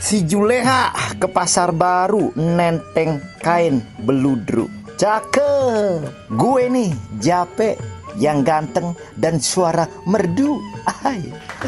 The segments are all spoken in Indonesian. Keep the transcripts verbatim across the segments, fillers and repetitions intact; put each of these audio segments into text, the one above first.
Si Juleha ke pasar baru nenteng kain beludru. Cakep. Gue nih Jape yang ganteng dan suara merdu. Ay.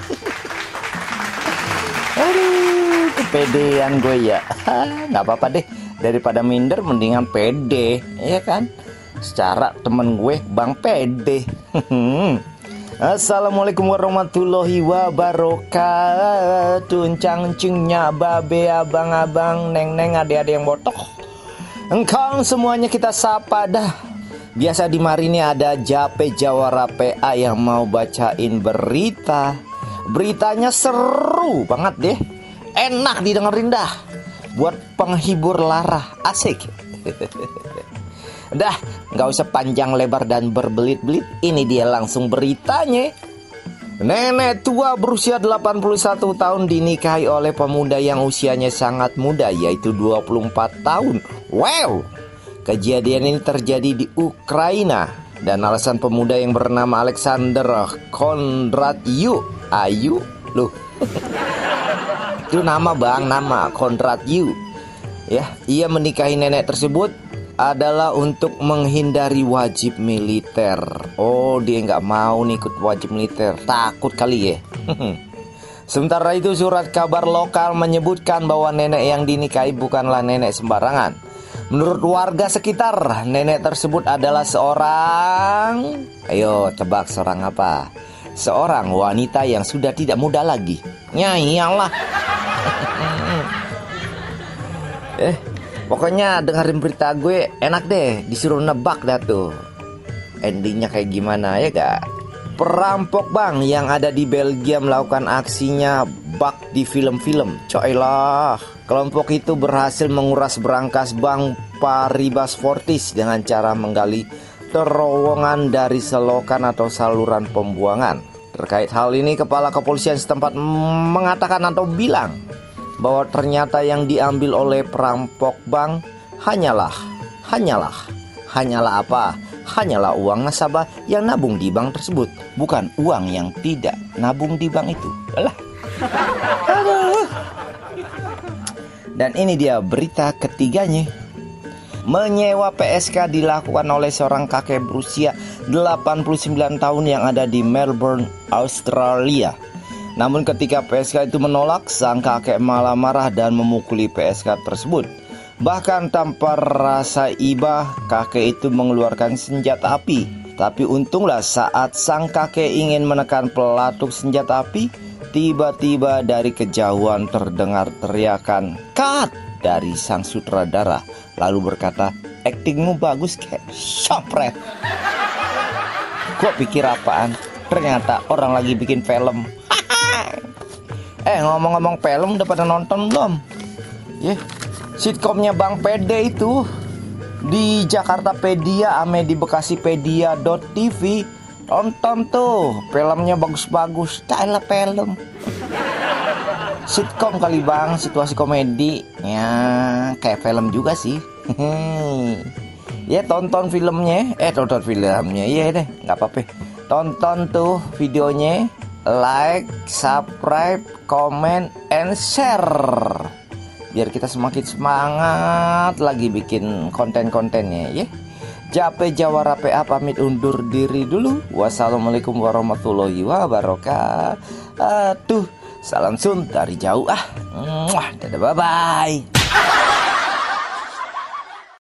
Aduh, kepedean gue ya. Nggak apa-apa deh, daripada minder mendingan pede, ya kan? Secara temen gue Bang Pede. Assalamualaikum warahmatullahi wabarakatuh. Cangcingnya babe, abang-abang, neng-neng, adik-adik yang botok, engkau semuanya kita sapa dah. Biasa di mari ini ada Jape Jawara P A yang mau bacain berita. Beritanya seru banget deh, enak didengerin dah, buat penghibur lara, asik. Dah, nggak usah panjang lebar dan berbelit-belit. Ini dia langsung beritanya. Nenek tua berusia delapan puluh satu tahun dinikahi oleh pemuda yang usianya sangat muda, yaitu dua puluh empat tahun. Wow. Kejadian ini terjadi di Ukraina, dan alasan pemuda yang bernama Alexander Kondratyu Ayu loh. Itu nama bang, nama Kondratyu. Ya, ia menikahi nenek tersebut adalah untuk menghindari wajib militer. Oh, dia nggak mau nih ikut wajib militer, takut kali ya. Sementara itu surat kabar lokal menyebutkan bahwa nenek yang dinikahi bukanlah nenek sembarangan. Menurut warga sekitar, nenek tersebut adalah seorang, ayo tebak seorang apa? Seorang wanita yang sudah tidak muda lagi. Ya iyalah. Eh Pokoknya dengerin berita gue enak deh, disuruh nebak dah tuh endingnya kayak gimana, ya gak? Perampok bank yang ada di Belgia melakukan aksinya bak di film-film. Coilah, kelompok itu berhasil menguras berangkas bank Paribas Fortis dengan cara menggali terowongan dari selokan atau saluran pembuangan. Terkait hal ini, kepala kepolisian setempat mengatakan atau bilang bahwa ternyata yang diambil oleh perampok bank hanyalah, hanyalah, hanyalah apa? Hanyalah uang nasabah yang nabung di bank tersebut, bukan uang yang tidak nabung di bank itu. Alah. Dan ini dia berita ketiganya. Menyewa P S K dilakukan oleh seorang kakek berusia delapan puluh sembilan tahun yang ada di Melbourne, Australia. Namun ketika P S K itu menolak, sang kakek malah marah dan memukuli P S K tersebut. Bahkan tanpa rasa iba, kakek itu mengeluarkan senjata api. Tapi untunglah saat sang kakek ingin menekan pelatuk senjata api, tiba-tiba dari kejauhan terdengar teriakan "Cut!" dari sang sutradara. Lalu berkata, "Aktingmu bagus kek." Sopret. Gua pikir apaan? Ternyata orang lagi bikin film. Eh ngomong-ngomong film, udah pada nonton belum? Ya, yeah. Sitkomnya Bang Pede itu di Jakartapedia ame di Bekasipedia dot T V. Tonton tuh, filmnya bagus-bagus. Cailah film sitkom kali bang, situasi komedi. Ya kayak film juga sih. Ya tonton filmnya. Eh tonton filmnya, iya deh, nggak apa-apa. Tonton tuh videonya, like, subscribe, comment, and share, biar kita semakin semangat lagi bikin konten-kontennya ya. Jape Jawara P A pamit undur diri dulu. Wassalamualaikum warahmatullahi wabarakatuh. Salam sun dari jauh ah. Dadah, bye bye.